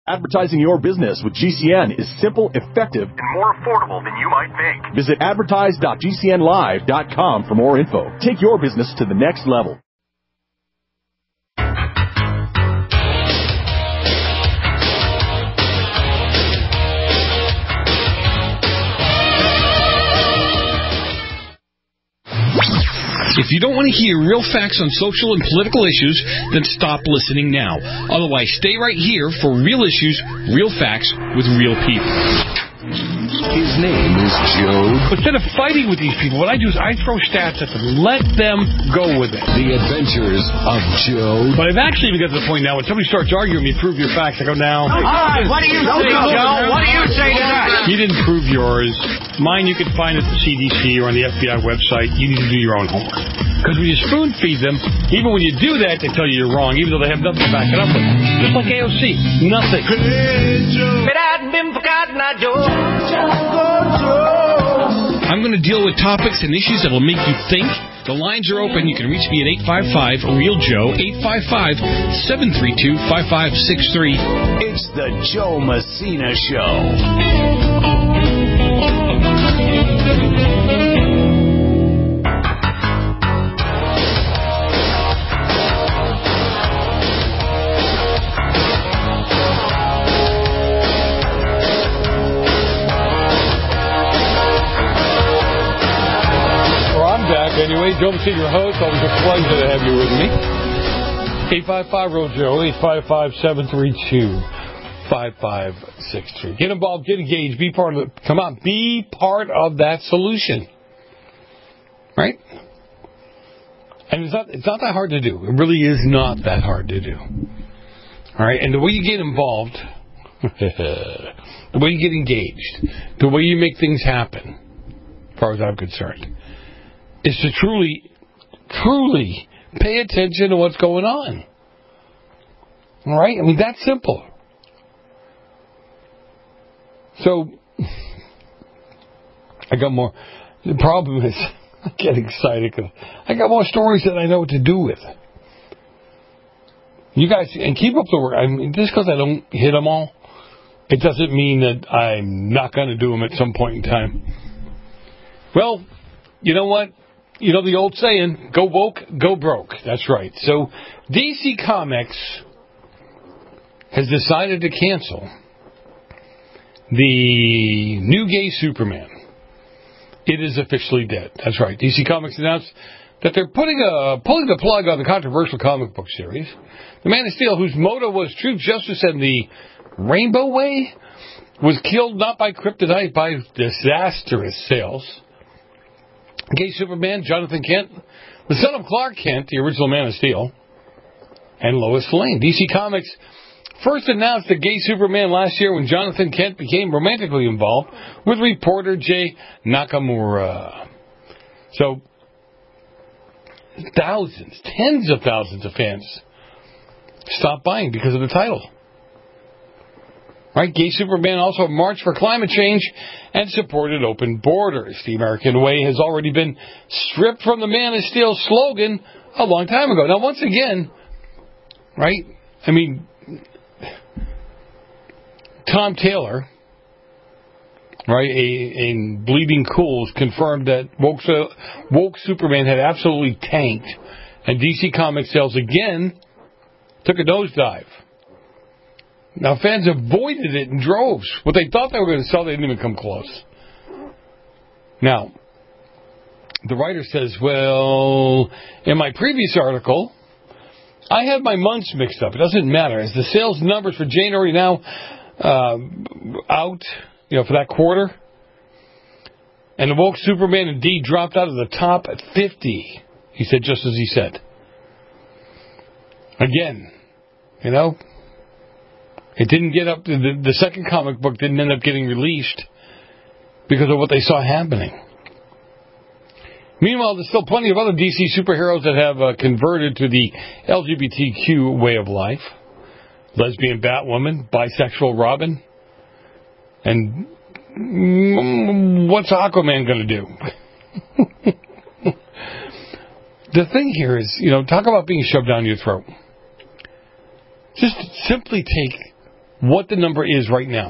Advertising your business with GCN is simple, effective, and more affordable than you might think. Visit advertise.gcnlive.com for more info. Take your business to the next level. If you don't want to hear real facts on social and political issues, then stop listening now. Otherwise, stay right here for real issues, real facts, with real people. His name is Joe. Instead of fighting with these people, what I do is I throw stats at them. Let them go with it. The Adventures of Joe. But I've actually even got to the point now when somebody starts arguing with me, prove your facts, I go, now. All right, what do you say, Joe? What do you say to that? You didn't prove yours. Mine you can find at the CDC or on the FBI website. You need to do your own homework. Because when you spoon feed them, even when you do that, they tell you you're wrong, even though they have nothing to back it up with. Just like AOC. Nothing. I'm going to deal with topics and issues that will make you think. The lines are open. You can reach me at 855-REAL-JOE, 855-732-5563. It's the Joe Messina Show. Anyway, Joe Messina, your host. Always a pleasure to have you with me. 855-REAL-JOE, 855-732-5563. Get involved, get engaged, be part of it. Come on, be part of that solution. Right? And it's not that hard to do. It really is not that hard to do. All right? And the way you get involved, the way you get engaged, the way you make things happen, as far as I'm concerned, is to truly, truly pay attention to what's going on. All right? I mean, that's simple. So, I got more. The problem is, I get excited because I got more stories that I know what to do with. You guys, and keep up the work. I mean, just because I don't hit them all, it doesn't mean that I'm not going to do them at some point in time. Well, you know what? You know the old saying, go woke, go broke. That's right. So DC Comics has decided to cancel the new gay Superman. It is officially dead. That's right. DC Comics announced that they're pulling the plug on the controversial comic book series. The Man of Steel, whose motto was truth, justice, and the Rainbow Way, was killed not by kryptonite, by disastrous sales. Gay Superman, Jonathan Kent, the son of Clark Kent, the original Man of Steel, and Lois Lane. DC Comics first announced the gay Superman last year when Jonathan Kent became romantically involved with reporter Jay Nakamura. So, thousands, tens of thousands of fans stopped buying because of the title. Right? Gay Superman also marched for climate change and supported open borders. The American way has already been stripped from the Man of Steel slogan a long time ago. Now, once again, right, I mean, Tom Taylor, right, in Bleeding Cool, confirmed that woke Superman had absolutely tanked, and DC Comics sales again took a nosedive. Now, fans avoided it in droves. What they thought they were going to sell, they didn't even come close. Now, the writer says, well, in my previous article, I had my months mixed up. It doesn't matter. As the sales numbers for January now out, for that quarter, and the woke Superman indeed dropped out of the top at 50. He said, just as he said. Again, it didn't get up. The second comic book didn't end up getting released because of what they saw happening. Meanwhile, there's still plenty of other DC superheroes that have converted to the LGBTQ way of life. Lesbian Batwoman, bisexual Robin. And what's Aquaman going to do? The thing here is, talk about being shoved down your throat. Just simply take what the number is right now.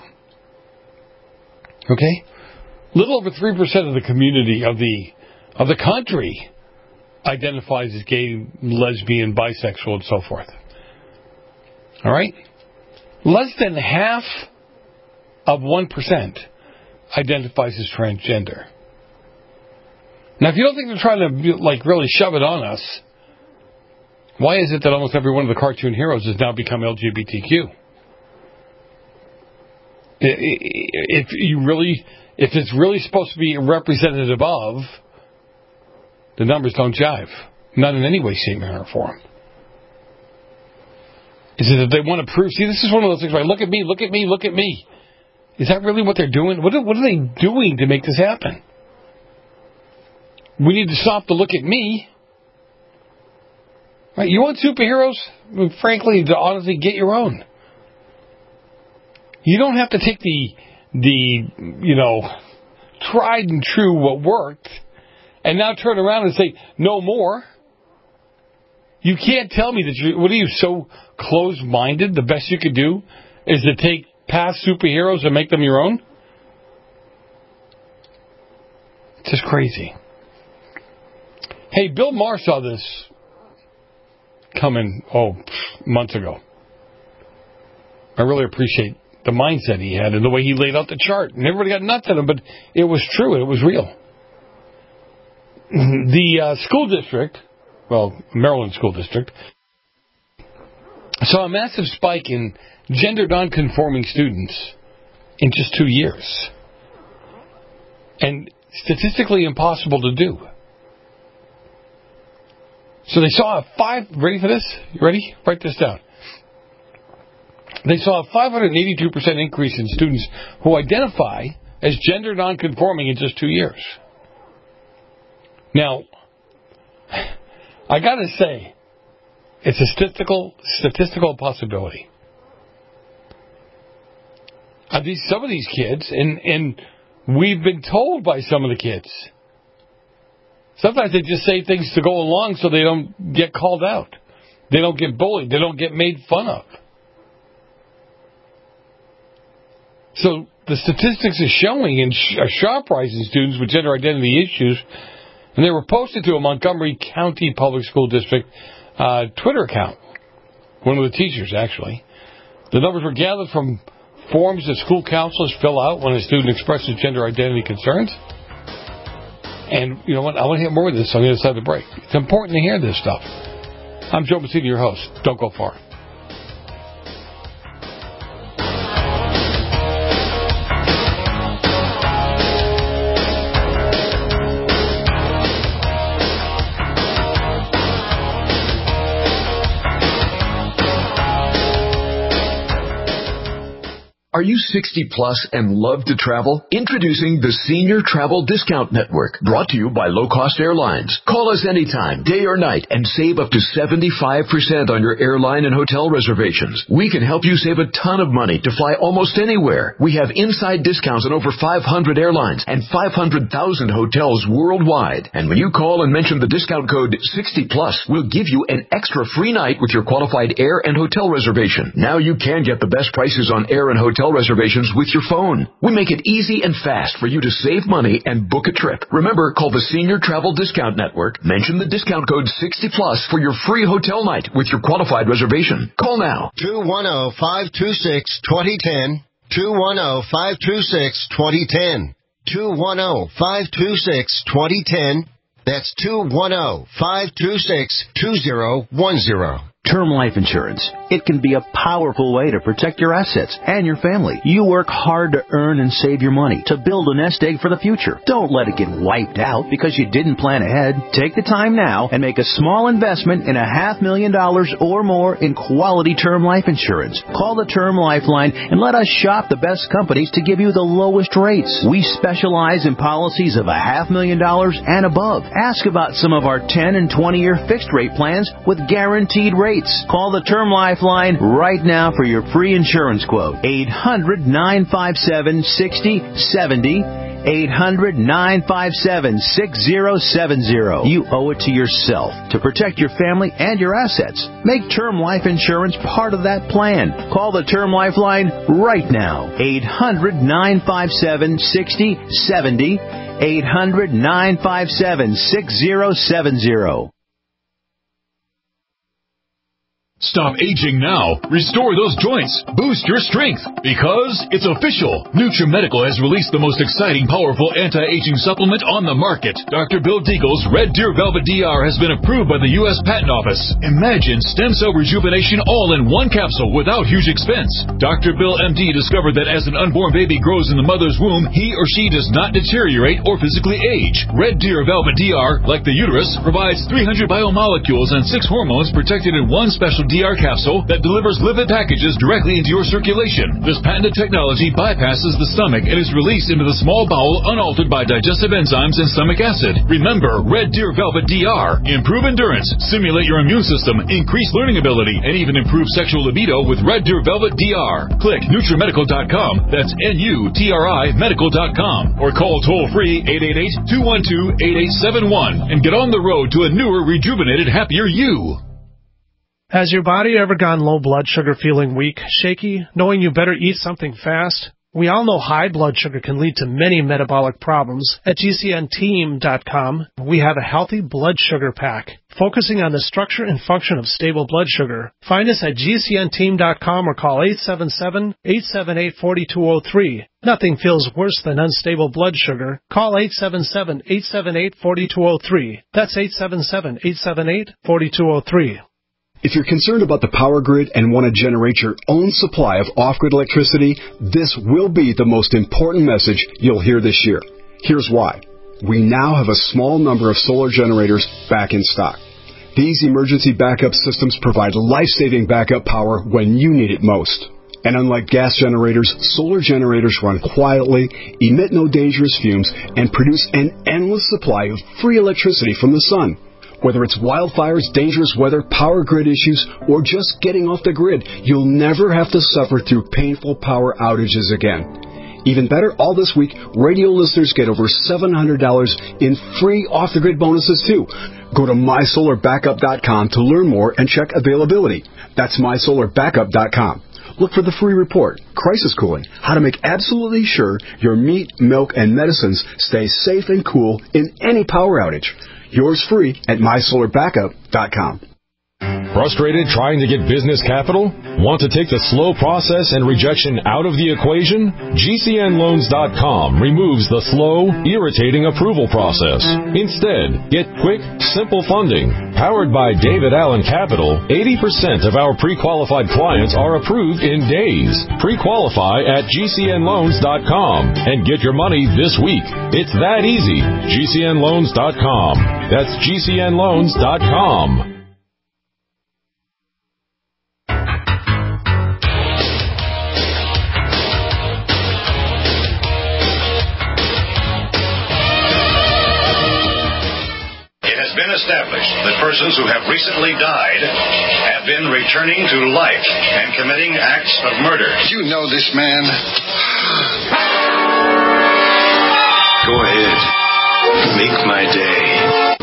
Okay? Little over 3% of the community of the country identifies as gay, lesbian, bisexual, and so forth. All right? Less than half of 1% identifies as transgender. Now, if you don't think they're trying to really shove it on us, why is it that almost every one of the cartoon heroes has now become LGBTQ? If it's really supposed to be representative of, the numbers don't jive. Not in any way, shape, manner, or form. Is it that they want to prove? See, this is one of those things where look at me, look at me, look at me. Is that really what they're doing? What are they doing to make this happen? We need to stop the look at me. Right? You want superheroes? I mean, frankly, to honestly get your own. You don't have to take the tried and true what worked and now turn around and say, no more. You can't tell me that what are you, so closed-minded? The best you could do is to take past superheroes and make them your own? It's just crazy. Hey, Bill Maher saw this coming, months ago. I really appreciate the mindset he had and the way he laid out the chart. And everybody got nuts at him, but it was true. It was real. The school district, Maryland school district, saw a massive spike in gender non-conforming students in just 2 years. And statistically impossible to do. So they saw ready for this? You ready? Write this down. They saw a 582% increase in students who identify as gender non-conforming in just 2 years. Now, I got to say, it's a statistical possibility. Some of these kids, and we've been told by some of the kids, sometimes they just say things to go along so they don't get called out. They don't get bullied. They don't get made fun of. So the statistics are showing a sharp rise in students with gender identity issues, and they were posted to a Montgomery County Public School District Twitter account. One of the teachers, actually. The numbers were gathered from forms that school counselors fill out when a student expresses gender identity concerns. And you know what? I want to hear more of this on the other side of the break. It's important to hear this stuff. I'm Joe Messina, your host. Don't go far. Are you 60 plus and love to travel? Introducing the Senior Travel Discount Network, brought to you by Low Cost Airlines. Call us anytime, day or night, and save up to 75% on your airline and hotel reservations. We can help you save a ton of money to fly almost anywhere. We have inside discounts on over 500 airlines and 500,000 hotels worldwide. And when you call and mention the discount code 60 plus, we'll give you an extra free night with your qualified air and hotel reservation. Now you can get the best prices on air and hotel reservations with your phone. We make it easy and fast for you to save money and book a trip. Remember, call the Senior Travel Discount Network. Mention the discount code 60 plus for your free hotel night with your qualified reservation. Call now. 210-526-2010. 210-526-2010. 210-526-2010. That's 210-526-2010. Term life insurance. It can be a powerful way to protect your assets and your family. You work hard to earn and save your money to build a nest egg for the future. Don't let it get wiped out because you didn't plan ahead. Take the time now and make a small investment in $500,000 or more in quality term life insurance. Call the Term Lifeline and let us shop the best companies to give you the lowest rates. We specialize in policies of $500,000 and above. Ask about some of our 10 and 20-year fixed rate plans with guaranteed rates. Call the Term Lifeline right now for your free insurance quote. 800-957-6070. 800-957-6070. You owe it to yourself to protect your family and your assets. Make term life insurance part of that plan. Call the Term Life line right now. 800-957-6070. 800-957-6070. Stop aging now. Restore those joints. Boost your strength. Because it's official. NutriMedical has released the most exciting, powerful anti-aging supplement on the market. Dr. Bill Deagle's Red Deer Velvet DR has been approved by the U.S. Patent Office. Imagine stem cell rejuvenation all in one capsule without huge expense. Dr. Bill MD discovered that as an unborn baby grows in the mother's womb, he or she does not deteriorate or physically age. Red Deer Velvet DR, like the uterus, provides 300 biomolecules and 6 hormones protected in one special DR capsule that delivers lipid packages directly into your circulation. This patented technology bypasses the stomach and is released into the small bowel unaltered by digestive enzymes and stomach acid. Remember, Red Deer Velvet DR. Improve endurance, stimulate your immune system, increase learning ability, and even improve sexual libido with Red Deer Velvet DR. Click NutriMedical.com, that's NUTRI medical.com, or call toll-free 888-212-8871 and get on the road to a newer, rejuvenated, happier you. Has your body ever gone low blood sugar, feeling weak, shaky, knowing you better eat something fast? We all know high blood sugar can lead to many metabolic problems. At GCNteam.com, we have a healthy blood sugar pack, focusing on the structure and function of stable blood sugar. Find us at GCNteam.com or call 877-878-4203. Nothing feels worse than unstable blood sugar. Call 877-878-4203. That's 877-878-4203. If you're concerned about the power grid and want to generate your own supply of off-grid electricity, this will be the most important message you'll hear this year. Here's why. We now have a small number of solar generators back in stock. These emergency backup systems provide life-saving backup power when you need it most. And unlike gas generators, solar generators run quietly, emit no dangerous fumes, and produce an endless supply of free electricity from the sun. Whether it's wildfires, dangerous weather, power grid issues, or just getting off the grid, you'll never have to suffer through painful power outages again. Even better, all this week, radio listeners get over $700 in free off-the-grid bonuses, too. Go to MySolarBackup.com to learn more and check availability. That's MySolarBackup.com. Look for the free report, Crisis Cooling, how to make absolutely sure your meat, milk, and medicines stay safe and cool in any power outage. Yours free at MySolarBackup.com. Frustrated trying to get business capital? Want to take the slow process and rejection out of the equation? GCNLoans.com removes the slow, irritating approval process. Instead, get quick, simple funding. Powered by David Allen Capital, 80% of our pre-qualified clients are approved in days. Pre-qualify at GCNLoans.com and get your money this week. It's that easy. GCNLoans.com. That's GCNLoans.com. Established that persons who have recently died have been returning to life and committing acts of murder. You know this man. Go ahead. Make my day.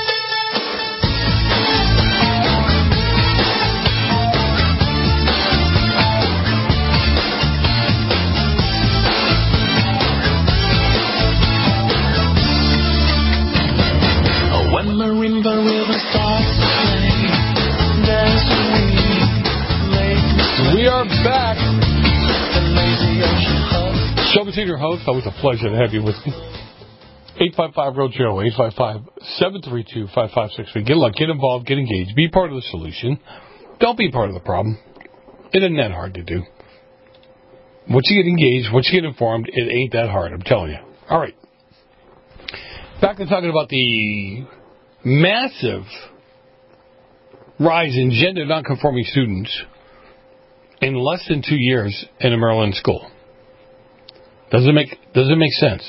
We are back. Sheldon Senior host, always a pleasure to have you with me. 855-ROAD-JOE, 855-732-5563. Get luck, get involved, get engaged, be part of the solution. Don't be part of the problem. It isn't that hard to do. Once you get engaged, once you get informed, it ain't that hard, I'm telling you. All right. Back to talking about the massive rise in gender nonconforming students in less than 2 years in a Maryland school. Does it make sense?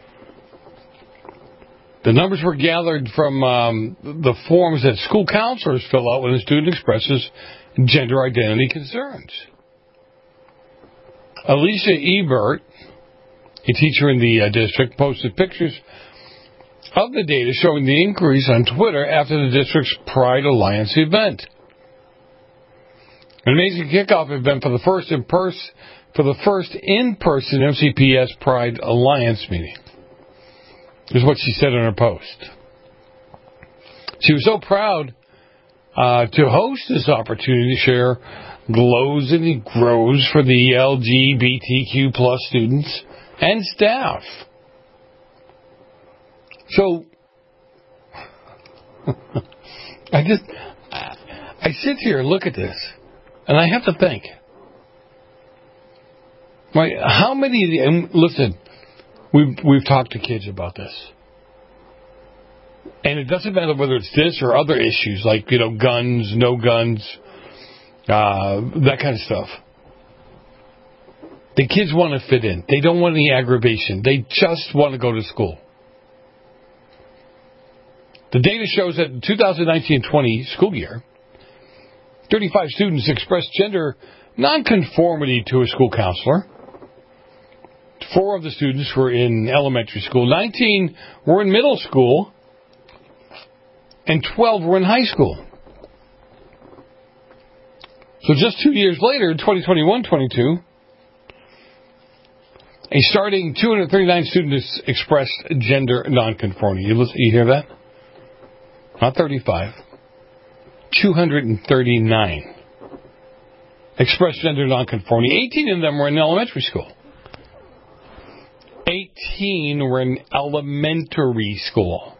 The numbers were gathered from the forms that school counselors fill out when a student expresses gender identity concerns. Alicia Ebert A teacher in the district posted pictures of the data showing the increase on Twitter after the district's Pride Alliance event. An amazing kickoff event for the first in-person MCPS Pride Alliance meeting, is what she said in her post. She was so proud to host this opportunity to share glows and grows for the LGBTQ plus students and staff. So, I sit here and look at this, and I have to think, right, how many, and listen, we've talked to kids about this, and it doesn't matter whether it's this or other issues, like, guns, no guns, that kind of stuff. The kids want to fit in. They don't want any aggravation. They just want to go to school. The data shows that in the 2019-20 school year, 35 students expressed gender nonconformity to a school counselor. 4 of the students were in elementary school. 19 were in middle school. And 12 were in high school. So just 2 years later, in 2021-22, a starting 239 students expressed gender nonconformity. You hear that? Not 35. 239 expressed gender nonconformity. 18 of them were in elementary school. 18 were in elementary school.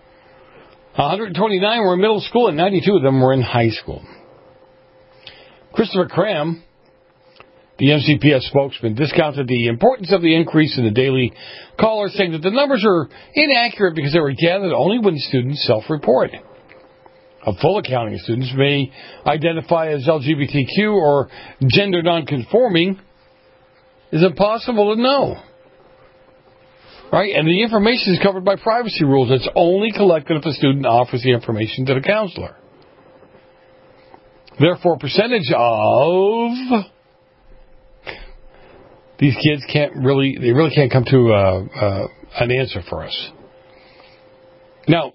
129 were in middle school, and 92 of them were in high school. Christopher Cram, the MCPS spokesman, discounted the importance of the increase in the daily caller, saying that the numbers are inaccurate because they were gathered only when students self-report. A full accounting of students may identify as LGBTQ or gender nonconforming is impossible to know. Right? And the information is covered by privacy rules. It's only collected if a student offers the information to the counselor. Therefore, percentage of these kids really can't come to an answer for us. Now,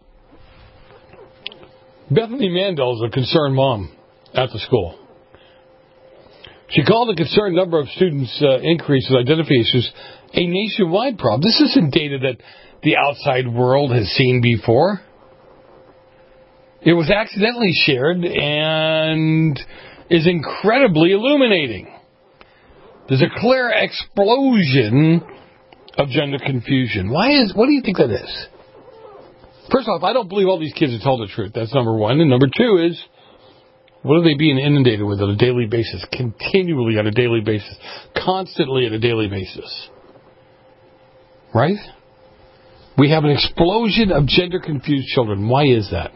Bethany Mandel is a concerned mom at the school. She called the concerned number of students' increase with identity issues a nationwide problem. This isn't data that the outside world has seen before. It was accidentally shared and is incredibly illuminating. There's a clear explosion of gender confusion. What do you think that is? First off, I don't believe all these kids are told the truth. That's number one. And number two is, what are they being inundated with on a daily basis? Continually on a daily basis. Constantly on a daily basis. Right? We have an explosion of gender-confused children. Why is that?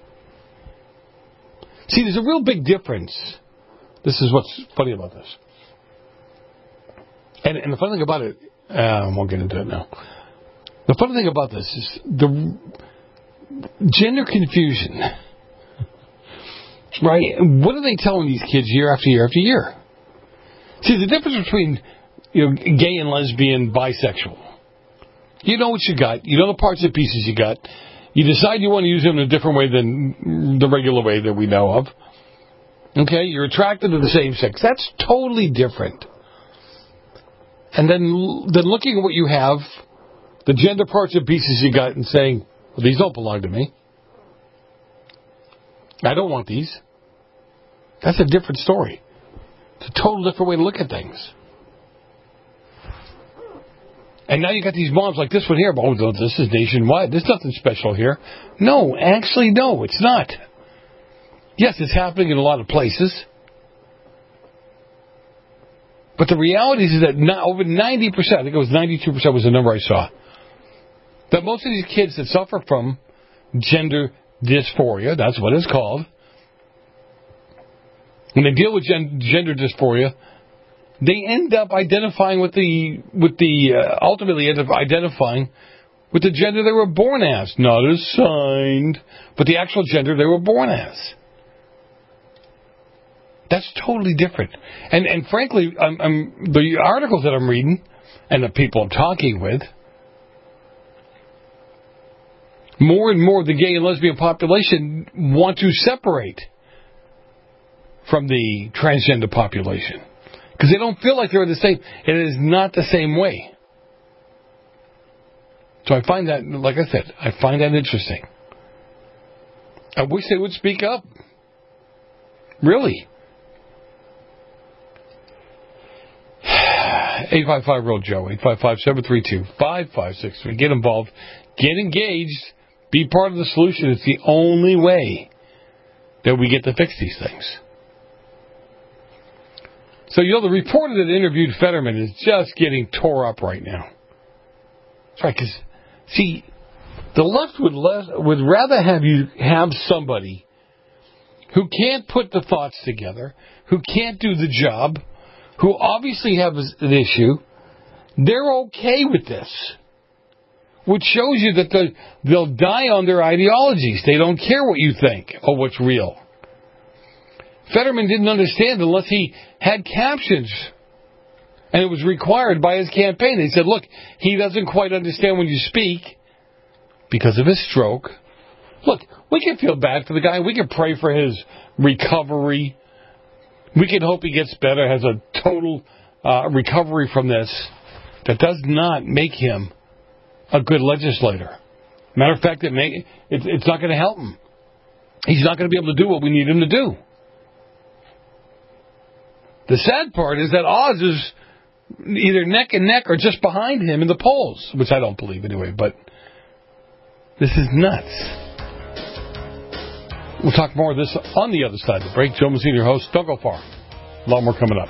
See, there's a real big difference. This is what's funny about this. And the funny thing about it, I won't get into it now. The funny thing about this is the gender confusion. Right? What are they telling these kids year after year after year? See, the difference between gay and lesbian, bisexual. You know what you got. You know the parts and pieces you got. You decide you want to use them in a different way than the regular way that we know of. Okay? You're attracted to the same sex. That's totally different. And then looking at what you have, the gender parts and pieces you got, and saying, well, these don't belong to me. I don't want these. That's a different story. It's a total different way to look at things. And now you got these moms like this one here. Oh, this is nationwide. There's nothing special here. No, actually, no, it's not. Yes, it's happening in a lot of places. But the reality is that over 90%, I think it was 92% was the number I saw, that most of these kids that suffer from gender dysphoria, that's what it's called, when they deal with gender dysphoria, they end up identifying ultimately end up identifying with the gender they were born as, not assigned, but the actual gender they were born as. That's totally different. And frankly, the articles that I'm reading and the people I'm talking with, more and more of the gay and lesbian population want to separate from the transgender population because they don't feel like they're the same. It is not the same way. So I find that, like I said, I find that interesting. I wish they would speak up. Really. 855-REAL-JOE, 855-732-5563. Get involved. Get engaged. Be part of the solution. It's the only way that we get to fix these things. So, the reporter that interviewed Fetterman is just getting tore up right now. That's right, because, see, the left would rather have you have somebody who can't put the thoughts together, who can't do the job, who obviously have an issue. They're okay with this, which shows you that they'll die on their ideologies. They don't care what you think or what's real. Fetterman didn't understand unless he had captions, and it was required by his campaign. They said, look, he doesn't quite understand when you speak because of his stroke. Look, we can feel bad for the guy. We can pray for his recovery. We can hope he gets better, has a total recovery from this. That does not make him a good legislator. Matter of fact, it's not going to help him. He's not going to be able to do what we need him to do. The sad part is that Oz is either neck and neck or just behind him in the polls, which I don't believe anyway, but this is nuts. We'll talk more of this on the other side of the break. Joe Mazzini, your host. Don't go far. A lot more coming up.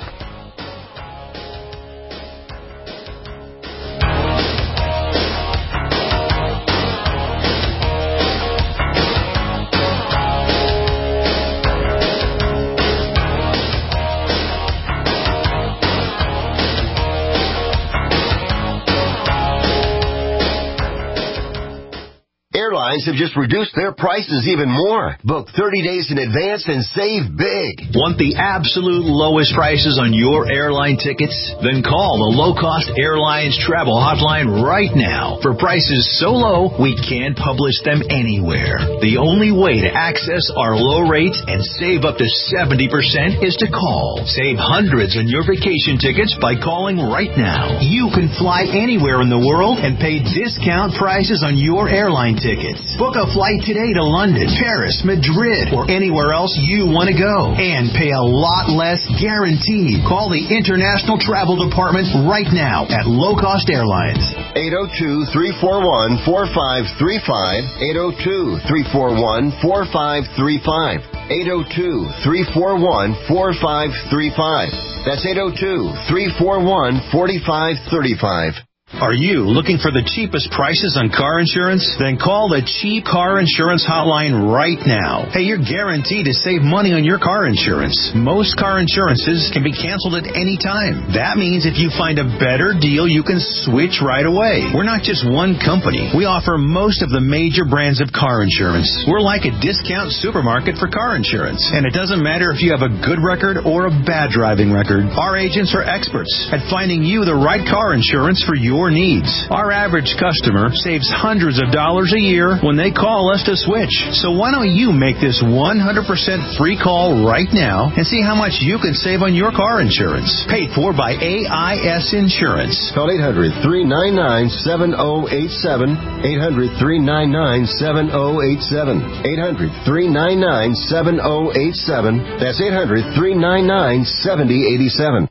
Have just reduced their prices even more. Book 30 days in advance and save big. Want the absolute lowest prices on your airline tickets? Then call the Low Cost Airlines Travel Hotline right now. For prices so low, we can't publish them anywhere. The only way to access our low rates and save up to 70% is to call. Save hundreds on your vacation tickets by calling right now. You can fly anywhere in the world and pay discount prices on your airline tickets. Book a flight today to London, Paris, Madrid, or anywhere else you want to go. And pay a lot less guaranteed. Call the International Travel Department right now at Low Cost Airlines. 802-341-4535. 802-341-4535. 802-341-4535. That's 802-341-4535. Are you looking for the cheapest prices on car insurance? Then call the Cheap Car Insurance Hotline right now. Hey, you're guaranteed to save money on your car insurance. Most car insurances can be canceled at any time. That means if you find a better deal, you can switch right away. We're not just one company. We offer most of the major brands of car insurance. We're like a discount supermarket for car insurance. And it doesn't matter if you have a good record or a bad driving record. Our agents are experts at finding you the right car insurance for your needs. Our average customer saves hundreds of dollars a year when they call us to switch. So why don't you make this 100% free call right now and see how much you can save on your car insurance. Paid for by AIS Insurance. Call 800-399-7087. 800-399-7087. 800-399-7087. That's 800-399-7087.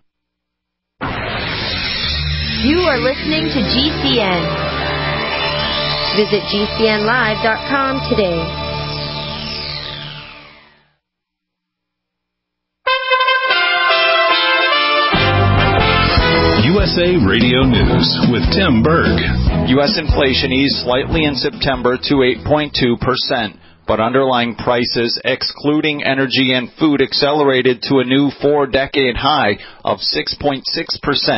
You are listening to GCN. Visit GCNlive.com today. USA Radio News with Tim Berg. U.S. inflation eased slightly in September to 8.2%. But underlying prices, excluding energy and food, accelerated to a new 4-decade high of 6.6%.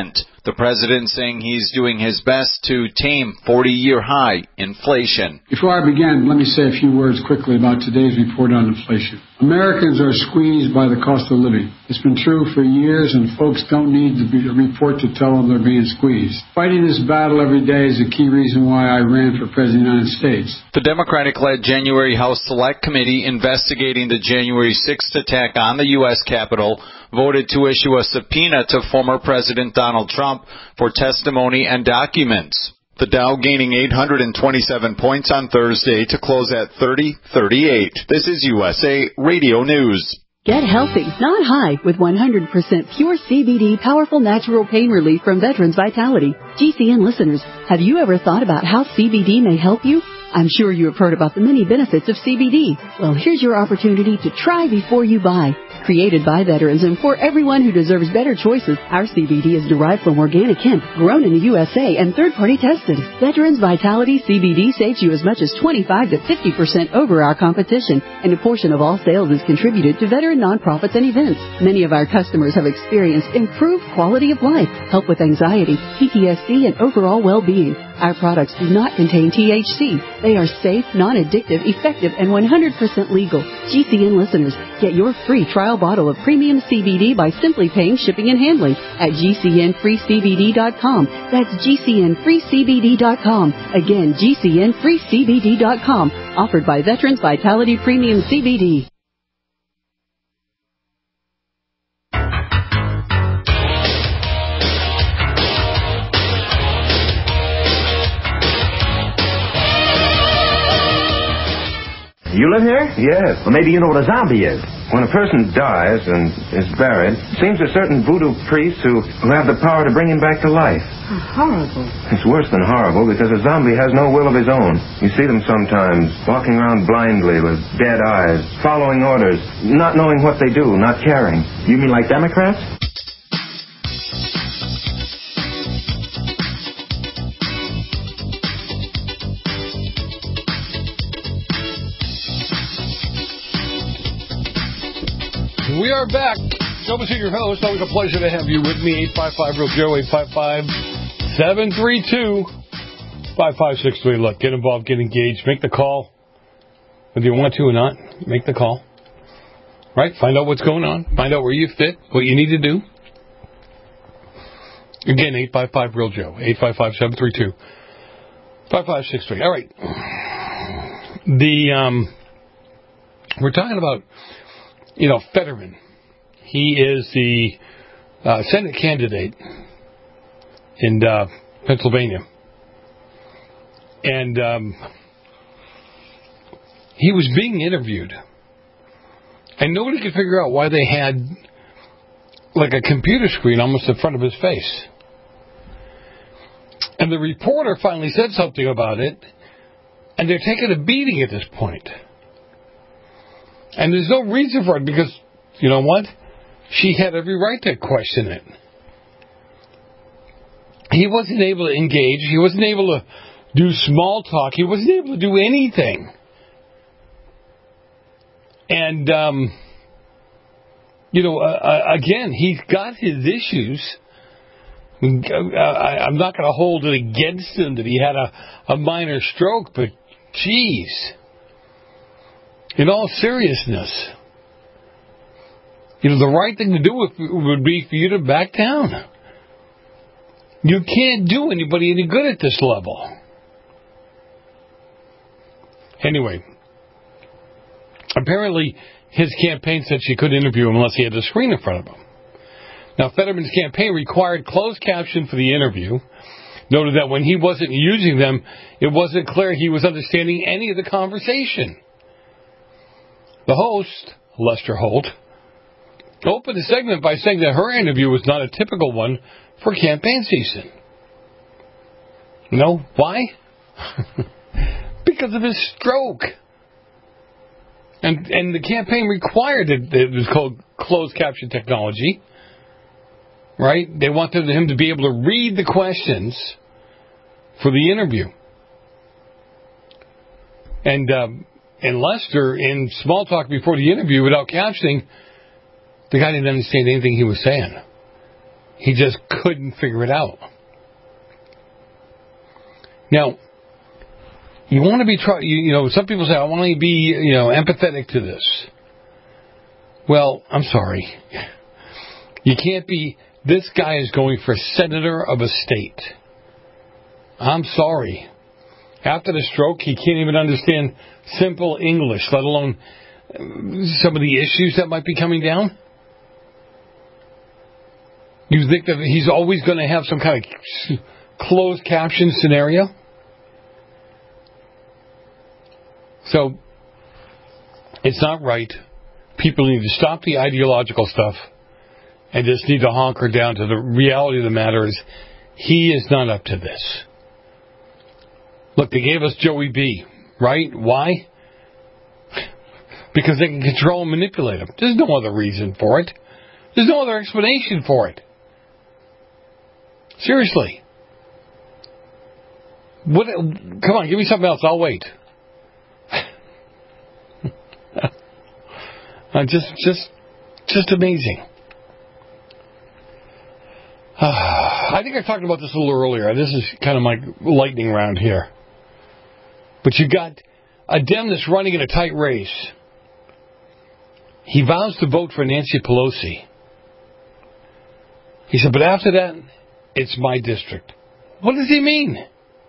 The president saying he's doing his best to tame 40-year high inflation. Before I begin, let me say a few words quickly about today's report on inflation. Americans are squeezed by the cost of living. It's been true for years, and folks don't need a report to tell them they're being squeezed. Fighting this battle every day is a key reason why I ran for President of the United States. The Democratic-led January House Select Committee investigating the January 6th attack on the U.S. Capitol voted to issue a subpoena to former President Donald Trump for testimony and documents. The Dow gaining 827 points on Thursday to close at 3038. This is USA Radio News. Get healthy, not high, with 100% pure CBD powerful natural pain relief from Veterans Vitality. GCN listeners, have you ever thought about how CBD may help you? I'm sure you have heard about the many benefits of CBD. Well, here's your opportunity to try before you buy. Created by veterans and for everyone who deserves better choices, our CBD is derived from organic hemp, grown in the USA and third-party tested. Veterans Vitality CBD saves you as much as 25 to 50% over our competition, and a portion of all sales is contributed to veteran nonprofits and events. Many of our customers have experienced improved quality of life, help with anxiety, PTSD, and overall well-being. Our products do not contain THC. They are safe, non-addictive, effective, and 100% legal. GCN listeners, get your free trial bottle of premium CBD by simply paying shipping and handling at GCNFreeCBD.com. That's GCNFreeCBD.com. Again, GCNFreeCBD.com. Offered by Veterans Vitality Premium CBD. You live here? Yes. Well, maybe you know what a zombie is. When a person dies and is buried, it seems a certain voodoo priests who have the power to bring him back to life. Horrible. It's worse than horrible because a zombie has no will of his own. You see them sometimes walking around blindly with dead eyes, following orders, not knowing what they do, not caring. You mean like Democrats? We are back. Joe Messina, your host. Always a pleasure to have you with me. 855-REAL-JOE, 855-732-5563. Look, get involved, get engaged, make the call. Whether you want to or not, make the call. Right? Find out what's going on. Find out where you fit, what you need to do. Again, 855-REAL-JOE, 855-732-5563. All right. We're talking about Fetterman. He is the Senate candidate in Pennsylvania. And he was being interviewed. And nobody could figure out why they had like a computer screen almost in front of his face. And the reporter finally said something about it. And they're taking a beating at this point. And there's no reason for it because, you know what? She had every right to question it. He wasn't able to engage. He wasn't able to do small talk. He wasn't able to do anything. And, again, he's got his issues. I'm not going to hold it against him that he had a minor stroke, but, geez. In all seriousness, the right thing to do would be for you to back down. You can't do anybody any good at this level. Anyway, apparently his campaign said she couldn't interview him unless he had a screen in front of him. Now, Fetterman's campaign required closed caption for the interview. Noted that when he wasn't using them, it wasn't clear he was understanding any of the conversation. The host, Lester Holt, opened the segment by saying that her interview was not a typical one for campaign season. No, why? Because of his stroke. And the campaign required it was called closed caption technology. Right? They wanted him to be able to read the questions for the interview. And Lester, in small talk before the interview without captioning, the guy didn't understand anything he was saying. He just couldn't figure it out. Now, you want to be, some people say, I want to be, empathetic to this. Well, I'm sorry. You can't be, this guy is going for senator of a state. I'm sorry. After the stroke, he can't even understand simple English, let alone some of the issues that might be coming down. You think that he's always going to have some kind of closed caption scenario? So, it's not right. People need to stop the ideological stuff and just need to hunker down to the reality of the matter is he is not up to this. Look, they gave us Joey B, right? Why? Because they can control and manipulate him. There's no other reason for it. There's no other explanation for it. Seriously. Come on, give me something else. I'll wait. Just amazing. I think I talked about this a little earlier. This is kind of my lightning round here. But you got a Dem that's running in a tight race. He vows to vote for Nancy Pelosi. He said, but after that, it's my district. What does he mean?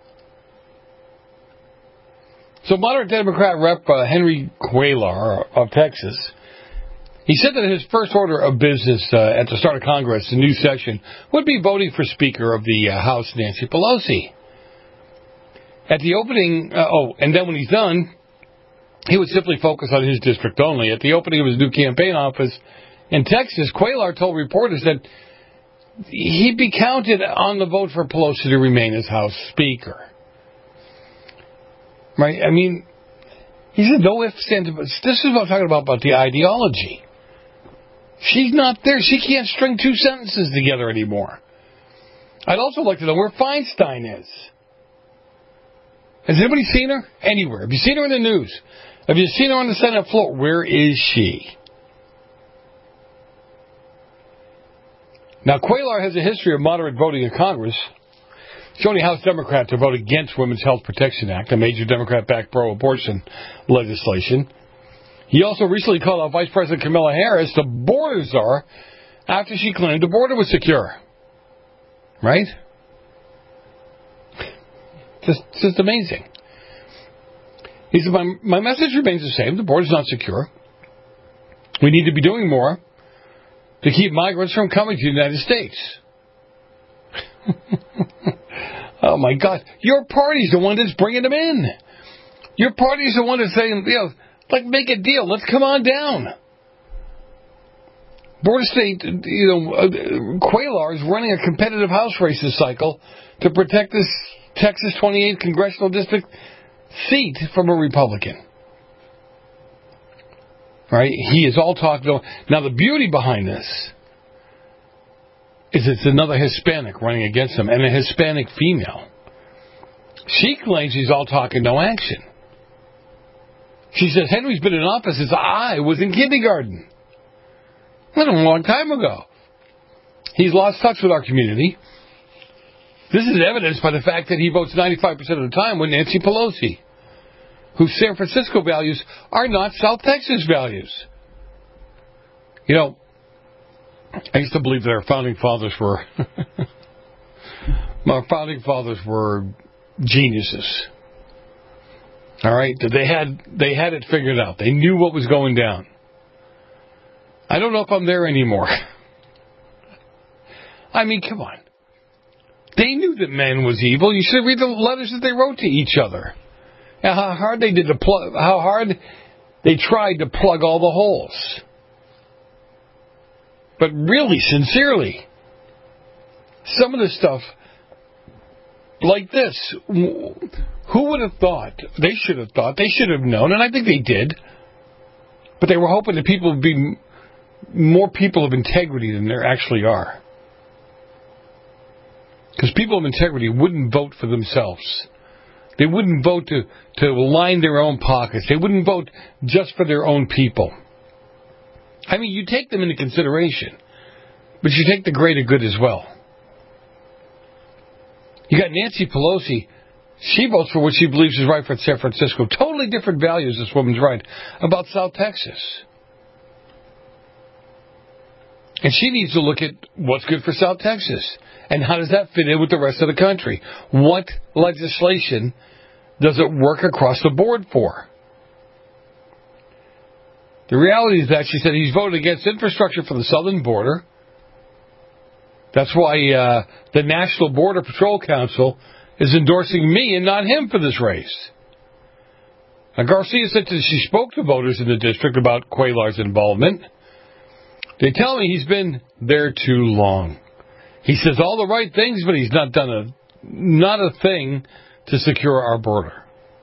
So moderate Democrat Rep. Henry Cuellar of Texas, he said that his first order of business at the start of Congress, the new session, would be voting for Speaker of the House, Nancy Pelosi. At the opening, and then when he's done, he would simply focus on his district only. At the opening of his new campaign office in Texas, Cuellar told reporters that he'd be counted on the vote for Pelosi to remain as House Speaker. Right? I mean, he said no ifs, ands, but this is what I'm talking about the ideology. She's not there. She can't string two sentences together anymore. I'd also like to know where Feinstein is. Has anybody seen her? Anywhere. Have you seen her in the news? Have you seen her on the Senate floor? Where is she? Now, Cuellar has a history of moderate voting in Congress. He's the only House Democrat to vote against Women's Health Protection Act, a major Democrat-backed pro-abortion legislation. He also recently called out Vice President Kamala Harris the border czar after she claimed the border was secure. Right? Just amazing. He said, my message remains the same. The border's not secure. We need to be doing more to keep migrants from coming to the United States. Oh, my God. Your party's the one that's bringing them in. Your party's the one that's saying, make a deal. Let's come on down. Border State, Cuellar is running a competitive House race this cycle to protect this Texas 28th Congressional District seat from a Republican. Right? He is all talk. Now, the beauty behind this is it's another Hispanic running against him, and a Hispanic female. She claims he's all talk and no action. She says Henry's been in office since I was in kindergarten. That's a long time ago. He's lost touch with our community. This is evidenced by the fact that he votes 95% of the time with Nancy Pelosi, whose San Francisco values are not South Texas values. I used to believe that our founding fathers were geniuses. All right, they had it figured out. They knew what was going down. I don't know if I'm there anymore. I mean, come on. They knew that man was evil. You should read the letters that they wrote to each other. And how hard they tried to plug all the holes. But really, sincerely, some of the stuff like this, who would have thought? They should have thought. They should have known, and I think they did. But they were hoping that people would be more people of integrity than there actually are. Because people of integrity wouldn't vote for themselves. They wouldn't vote to line their own pockets. They wouldn't vote just for their own people. I mean, you take them into consideration. But you take the greater good as well. You got Nancy Pelosi. She votes for what she believes is right for San Francisco. Totally different values, this woman's right, about South Texas. And she needs to look at what's good for South Texas. And how does that fit in with the rest of the country? What legislation does it work across the board for? The reality is that, she said, he's voted against infrastructure for the southern border. That's why the National Border Patrol Council is endorsing me and not him for this race. Now, Garcia said that she spoke to voters in the district about Cuellar's involvement. They tell me he's been there too long. He says all the right things, but he's not done not a thing to secure our border.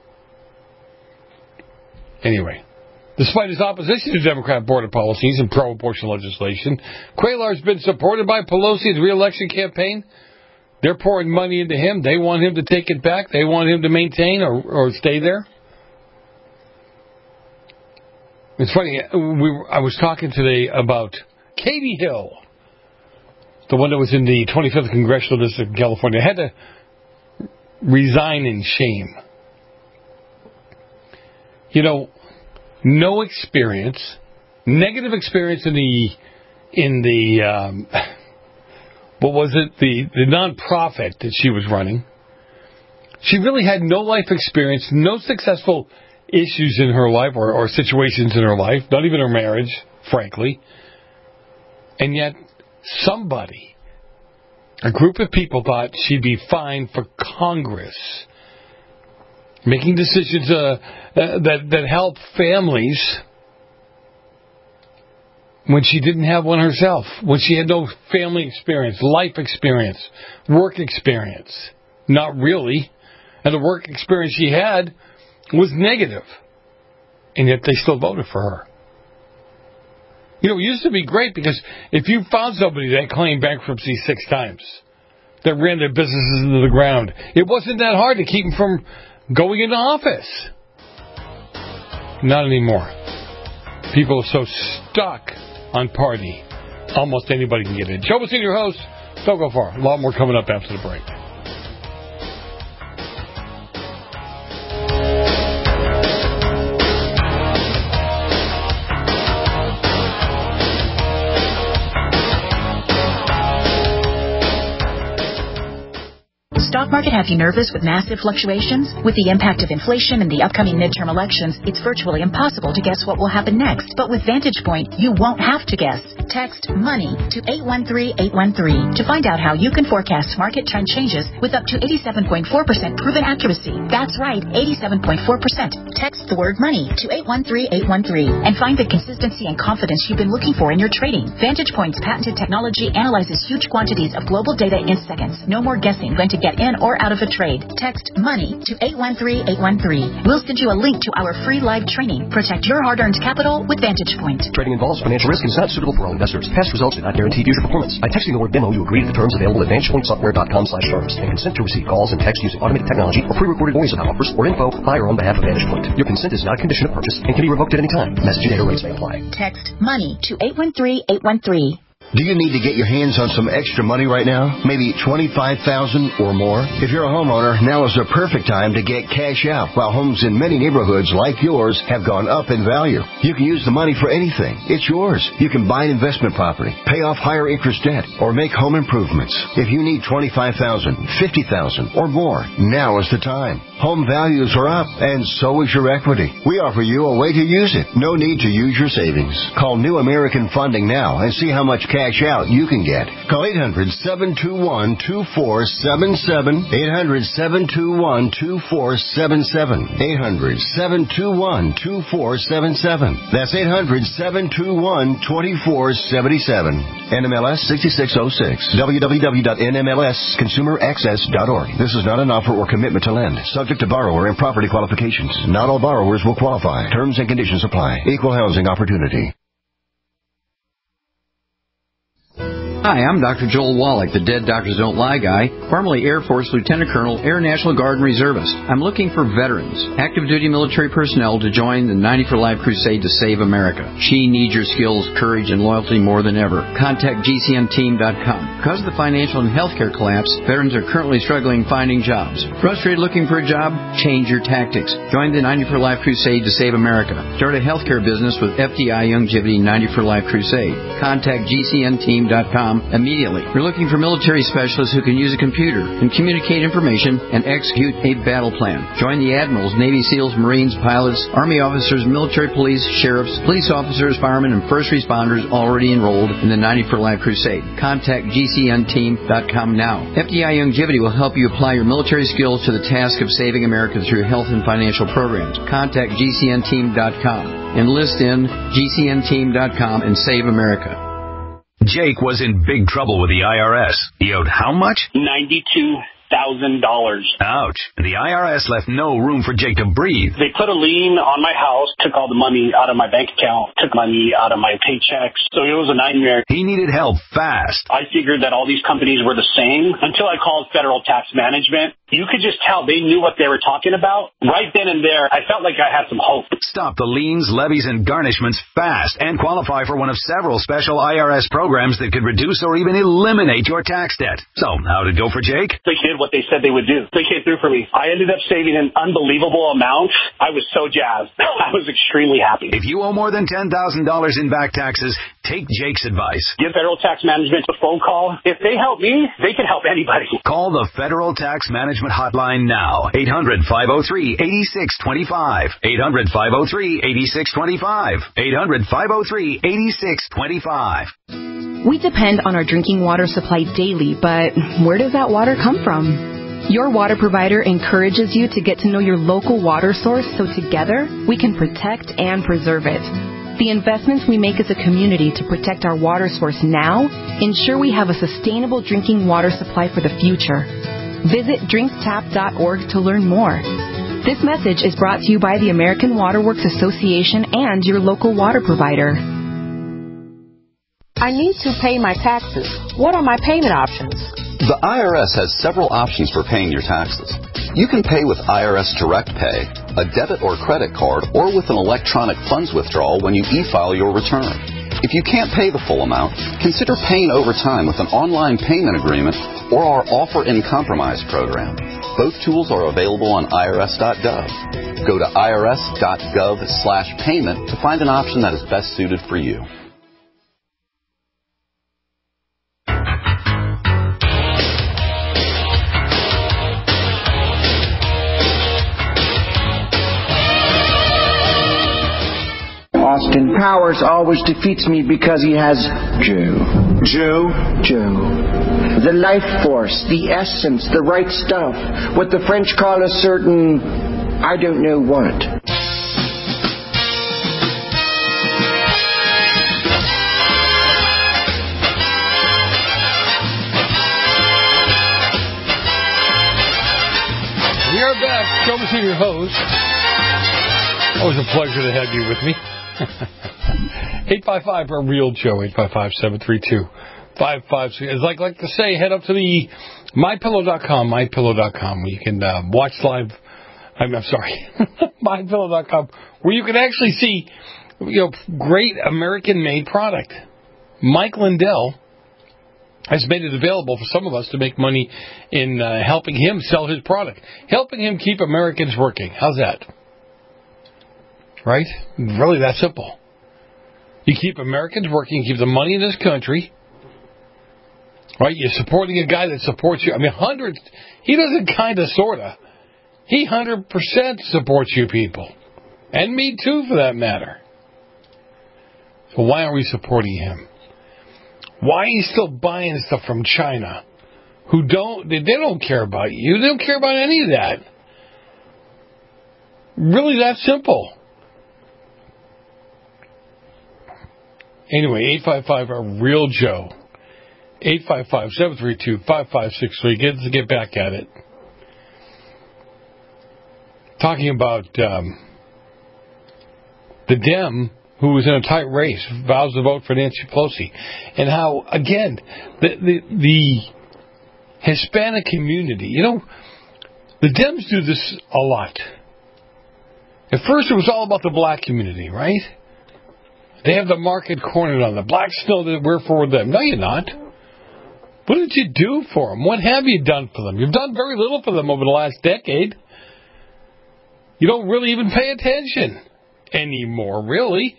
Anyway, despite his opposition to Democrat border policies and pro-abortion legislation, Cuellar's been supported by Pelosi's re-election campaign. They're pouring money into him. They want him to take it back. They want him to maintain or stay there. It's funny, I was talking today about Katie Hill, the one that was in the 25th Congressional District of California, had to resign in shame. You know, no experience, negative experience in the what was it, the nonprofit that she was running. She really had no life experience, no successful issues in her life or situations in her life, not even her marriage, frankly. And yet somebody, a group of people, thought she'd be fine for Congress, making decisions that help families when she didn't have one herself, when she had no family experience, life experience, work experience. Not really. And the work experience she had was negative. And yet they still voted for her. You know, it used to be great because if you found somebody that claimed bankruptcy 6 times, that ran their businesses into the ground, it wasn't that hard to keep them from going into office. Not anymore. People are so stuck on party, almost anybody can get in. Joe Messina, your host. Don't go far. A lot more coming up after the break. Stock market have you nervous with massive fluctuations? With the impact of inflation and the upcoming midterm elections, it's virtually impossible to guess what will happen next. But with Vantage Point, you won't have to guess. Text MONEY to 813-813 to find out how you can forecast market trend changes with up to 87.4% proven accuracy. That's right, 87.4%. Text the word MONEY to 813-813 and find the consistency and confidence you've been looking for in your trading. Vantage Point's patented technology analyzes huge quantities of global data in seconds. No more guessing when to get in or out of a trade. Text MONEY to 813-813. We'll send you a link to our free live training. Protect your hard-earned capital with Vantage Point. Trading involves financial risk and is not suitable for all investors. Past results do not guarantee future performance. By texting the word demo, you agree to the terms available at VantagePointSoftware.com/terms and consent to receive calls and text using automated technology or pre-recorded voice offers or info by or on behalf of Vantage Point. Your consent is not a condition of purchase and can be revoked at any time. Message and data rates may apply. Text MONEY to 813-813. Do you need to get your hands on some extra money right now? Maybe $25,000 or more? If you're a homeowner, now is the perfect time to get cash out while homes in many neighborhoods like yours have gone up in value. You can use the money for anything. It's yours. You can buy an investment property, pay off higher interest debt, or make home improvements. If you need $25,000, $50,000 or more, now is the time. Home values are up, and so is your equity. We offer you a way to use it. No need to use your savings. Call New American Funding now and see how much cash out you can get. Call 800-721-2477. 800-721-2477. 800-721-2477. That's 800-721-2477. NMLS 6606. www.nmlsconsumeraccess.org. This is not an offer or commitment to lend. Subject to borrower and property qualifications. Not all borrowers will qualify. Terms and conditions apply. Equal housing opportunity. Hi, I'm Dr. Joel Wallach, the Dead Doctors Don't Lie guy, formerly Air Force Lieutenant Colonel, Air National Guard and Reservist. I'm looking for veterans, active duty military personnel to join the 90 for Life crusade to save America. She needs your skills, courage, and loyalty more than ever. Contact GCNteam.com. Because of the financial and healthcare collapse, veterans are currently struggling finding jobs. Frustrated looking for a job? Change your tactics. Join the 90 for Life crusade to save America. Start a healthcare business with FDI Youngevity 90 for Life crusade. Contact GCNteam.com immediately. We're looking for military specialists who can use a computer and communicate information and execute a battle plan. Join the admirals, Navy SEALs, Marines, pilots, Army officers, military police, sheriffs, police officers, firemen, and first responders already enrolled in the 90 for Life crusade. Contact GCNteam.com now. FDI Youngevity will help you apply your military skills to the task of saving America through health and financial programs. Contact GCNteam.com. Enlist in GCNteam.com and save America. Jake was in big trouble with the IRS. He owed how much? $92,000. Ouch. The IRS left no room for Jake to breathe. They put a lien on my house, took all the money out of my bank account, took money out of my paychecks. So it was a nightmare. He needed help fast. I figured that all these companies were the same until I called Federal Tax Management. You could just tell they knew what they were talking about. Right then and there, I felt like I had some hope. Stop the liens, levies, and garnishments fast and qualify for one of several special IRS programs that could reduce or even eliminate your tax debt. So, how did it go for Jake? They did what they said they would do. They came through for me. I ended up saving an unbelievable amount. I was so jazzed. I was extremely happy. If you owe more than $10,000 in back taxes, take Jake's advice. Give Federal Tax Management a phone call. If they help me, they can help anybody. Call the Federal Tax Management Hotline now. 800-503-8625. 800-503-8625. 800-503-8625. We depend on our drinking water supply daily, but where does that water come from? Your water provider encourages you to get to know your local water source so together we can protect and preserve it. The investments we make as a community to protect our water source now ensure we have a sustainable drinking water supply for the future. Visit drinktap.org to learn more. This message is brought to you by the American Water Works Association and your local water provider. I need to pay my taxes. What are my payment options? The IRS has several options for paying your taxes. You can pay with IRS Direct Pay, a debit or credit card, or with an electronic funds withdrawal when you e-file your return. If you can't pay the full amount, consider paying over time with an online payment agreement or our Offer in Compromise program. Both tools are available on irs.gov. Go to irs.gov/payment to find an option that is best suited for you. Austin Powers always defeats me because he has Joe. Joe? The life force, the essence, the right stuff. What the French call a certain, I don't know what. We are back. Joe Messina, your host. Always a pleasure to have you with me. 855 for a real Joe. 855-732-55. It's like to say, head up to the mypillow.com, where you can watch live. I'm sorry, mypillow.com, where you can actually see, great American-made product. Mike Lindell has made it available for some of us to make money in helping him sell his product, helping him keep Americans working. How's that? Right? Really that simple. You keep Americans working, you keep the money in this country. Right? You're supporting a guy that supports you. I mean, hundreds. He doesn't kind of, sort of. He 100% supports you people. And me too, for that matter. So why aren't we supporting him? Why are you still buying stuff from China? They don't care about you. They don't care about any of that. Really that simple. Anyway, 855 a real Joe. 855-732-5563. Get back at it. Talking about the Dem who was in a tight race, vows to vote for Nancy Pelosi. And how, again, the Hispanic community, the Dems do this a lot. At first, it was all about the black community, right? They have the market cornered on the blacks know that we're for them. No, you're not. What did you do for them? What have you done for them? You've done very little for them over the last decade. You don't really even pay attention anymore, really.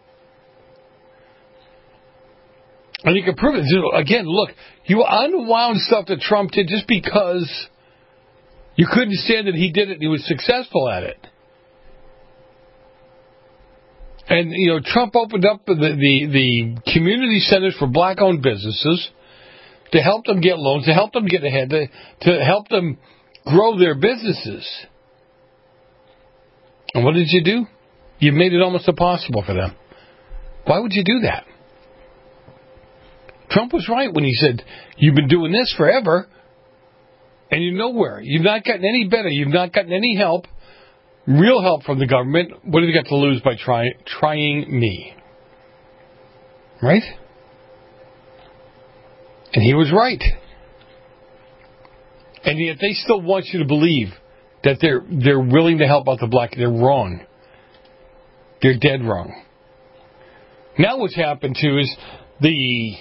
And you can prove it. Again, look, you unwound stuff that Trump did just because you couldn't stand that he did it and he was successful at it. And, Trump opened up the community centers for black-owned businesses to help them get loans, to help them get ahead, to help them grow their businesses. And what did you do? You made it almost impossible for them. Why would you do that? Trump was right when he said, you've been doing this forever, and you're nowhere. You've not gotten any better. You've not gotten any help, real help from the government. What have you got to lose by trying me? Right? And he was right. And yet they still want you to believe that they're willing to help out the black. They're wrong. They're dead wrong. Now what's happened too is the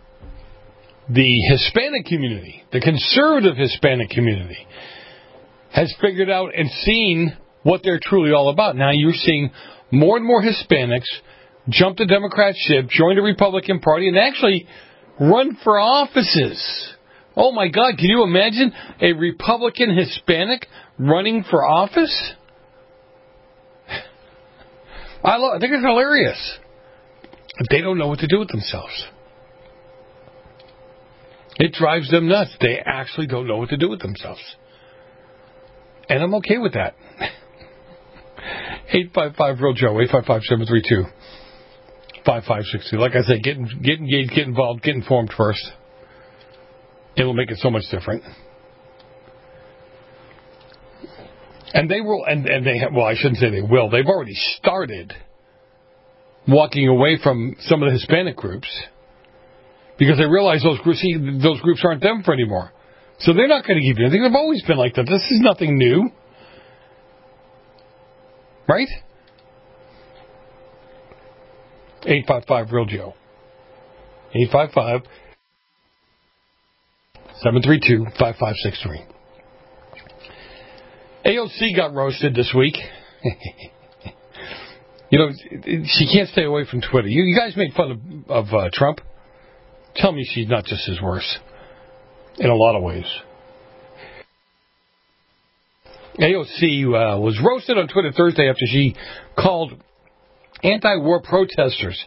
Hispanic community, the conservative Hispanic community, has figured out and seen what they're truly all about. Now you're seeing more and more Hispanics jump the Democrat ship, join the Republican Party, and actually run for offices. Oh my God, can you imagine a Republican Hispanic running for office? I think it's hilarious. They don't know what to do with themselves. It drives them nuts. They actually don't know what to do with themselves. And I'm okay with that. 855-REAL-JOE, 855-732-5560. Like I said, get engaged, get involved, get informed first. It'll make it so much different. And they will, and they have, well, I shouldn't say they will. They've already started walking away from some of the Hispanic groups because they realize those groups aren't them for anymore. So they're not going to give you anything. They've always been like that. This is nothing new. Right? 855-REAL-JOE. 855-732-5563. AOC got roasted this week. She can't stay away from Twitter. You guys make fun of Trump. Tell me she's not just as worse in a lot of ways. AOC was roasted on Twitter Thursday after she called anti-war protesters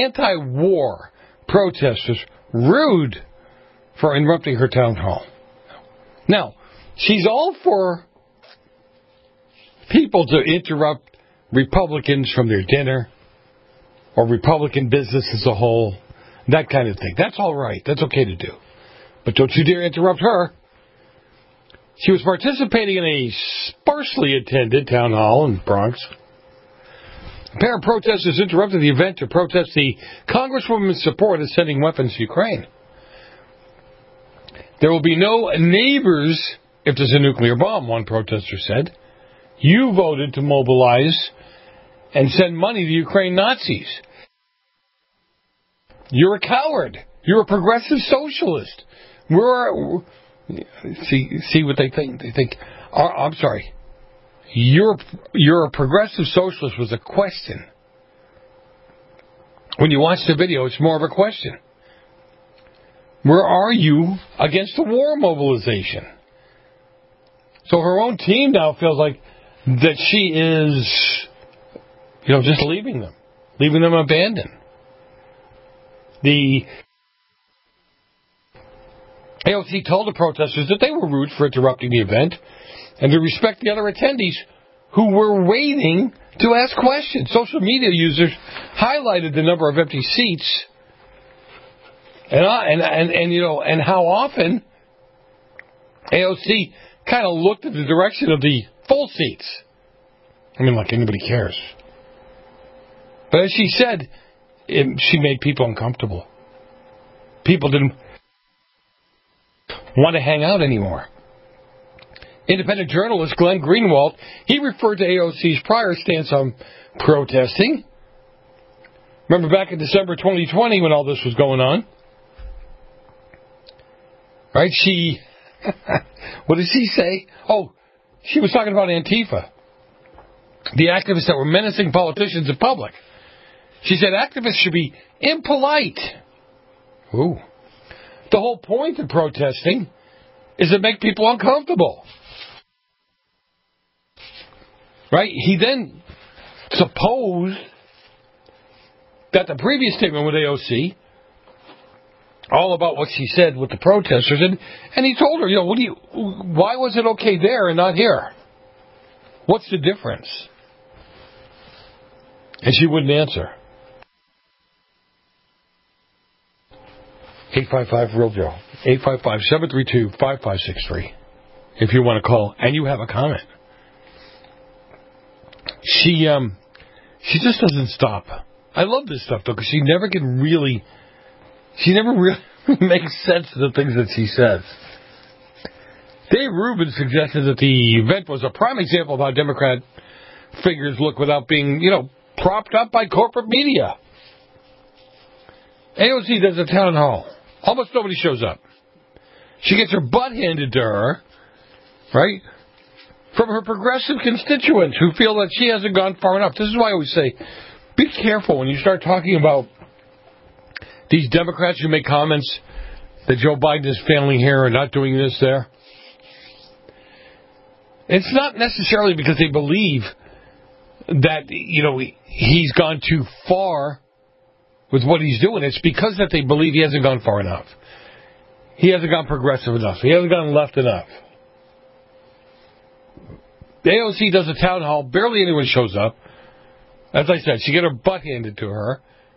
rude for interrupting her town hall. Now, she's all for people to interrupt Republicans from their dinner or Republican business as a whole, that kind of thing. That's all right. That's okay to do. But don't you dare interrupt her. She was participating in a sparsely attended town hall in Bronx. A pair of protesters interrupted the event to protest the Congresswoman's support of sending weapons to Ukraine. There will be no neighbors if there's a nuclear bomb, one protester said. You voted to mobilize and send money to Ukraine Nazis. You're a coward. You're a progressive socialist. See what they think. They think, I'm sorry, you're a progressive socialist was a question. When you watch the video, it's more of a question. Where are you against the war mobilization? So her own team now feels like that she is, just leaving them abandoned. The AOC told the protesters that they were rude for interrupting the event and to respect the other attendees who were waiting to ask questions. Social media users highlighted the number of empty seats and how often AOC kind of looked at the direction of the full seats. I mean, like anybody cares. But as she said, she made people uncomfortable. People didn't want to hang out anymore. Independent journalist Glenn Greenwald, he referred to AOC's prior stance on protesting. Remember back in December 2020 when all this was going on? Right? She, what did she say? Oh, she was talking about Antifa. The activists that were menacing politicians in public. She said activists should be impolite. Ooh. The whole point of protesting is to make people uncomfortable. Right? He then supposed that the previous statement with AOC, all about what she said with the protesters, and he told her, why was it okay there and not here? What's the difference? And she wouldn't answer. 855-REAL-JOE. 855-732-5563. If you want to call and you have a comment. She just doesn't stop. I love this stuff, though, because she never really makes sense of the things that she says. Dave Rubin suggested that the event was a prime example of how Democrat figures look without being, propped up by corporate media. AOC does a town hall. Almost nobody shows up. She gets her butt handed to her, right, from her progressive constituents who feel that she hasn't gone far enough. This is why I always say, be careful when you start talking about these Democrats who make comments that Joe Biden is failing here or not doing this there. It's not necessarily because they believe that, he's gone too far with what he's doing. It's because that they believe he hasn't gone far enough. He hasn't gone progressive enough. He hasn't gone left enough. The AOC does a town hall. Barely anyone shows up. As I said, she get her butt handed to her.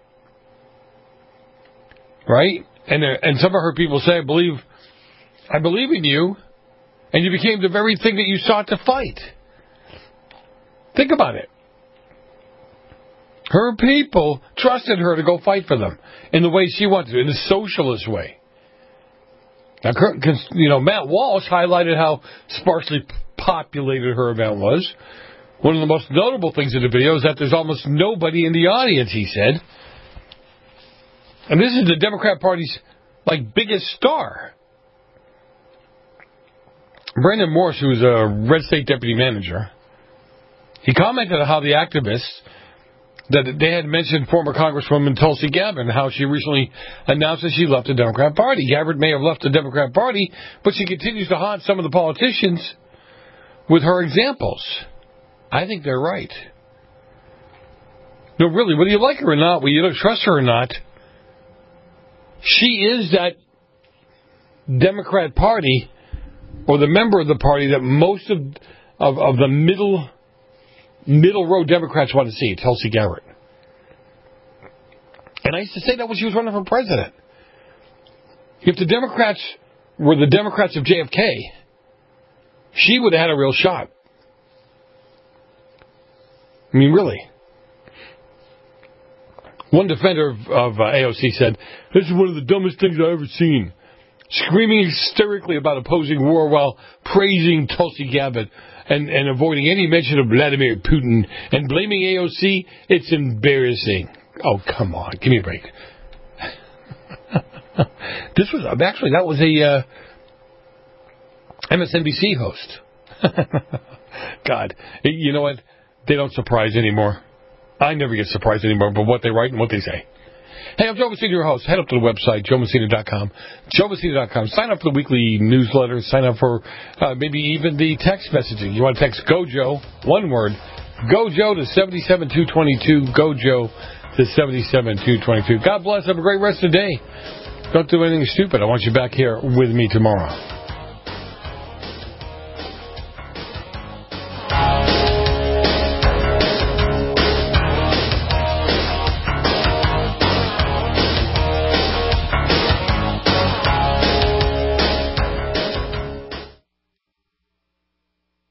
Right? And some of her people say, I believe in you. And you became the very thing that you sought to fight. Think about it. Her people trusted her to go fight for them in the way she wanted to, in a socialist way. Now, Matt Walsh highlighted how sparsely populated her event was. One of the most notable things in the video is that there's almost nobody in the audience, he said. And this is the Democrat Party's, biggest star. Brandon Morse, who's a red state deputy manager, he commented on how the activists, that they had mentioned former Congresswoman Tulsi Gabbard, how she recently announced that she left the Democrat Party. Gabbard may have left the Democrat Party, but she continues to haunt some of the politicians with her examples. I think they're right. No, really, whether you like her or not, whether you don't trust her or not, she is that Democrat Party, or the member of the party that most of the middle row Democrats want to see, Tulsi Gabbard. And I used to say that when she was running for president. If the Democrats were the Democrats of JFK, she would have had a real shot. I mean, really. One defender of AOC said, "This is one of the dumbest things I've ever seen. Screaming hysterically about opposing war while praising Tulsi Gabbard and avoiding any mention of Vladimir Putin and blaming AOC, it's embarrassing." Oh, come on. Give me a break. That was a MSNBC host. God. You know what? They don't surprise anymore. I never get surprised anymore by what they write and what they say. Hey, I'm Joe Messina, your host. Head up to the website, joemessina.com. joemessina.com. Sign up for the weekly newsletter. Sign up for maybe even the text messaging. You want to text GOJO, one word, GOJO to 77222, GOJO to 77222. God bless. Have a great rest of the day. Don't do anything stupid. I want you back here with me tomorrow.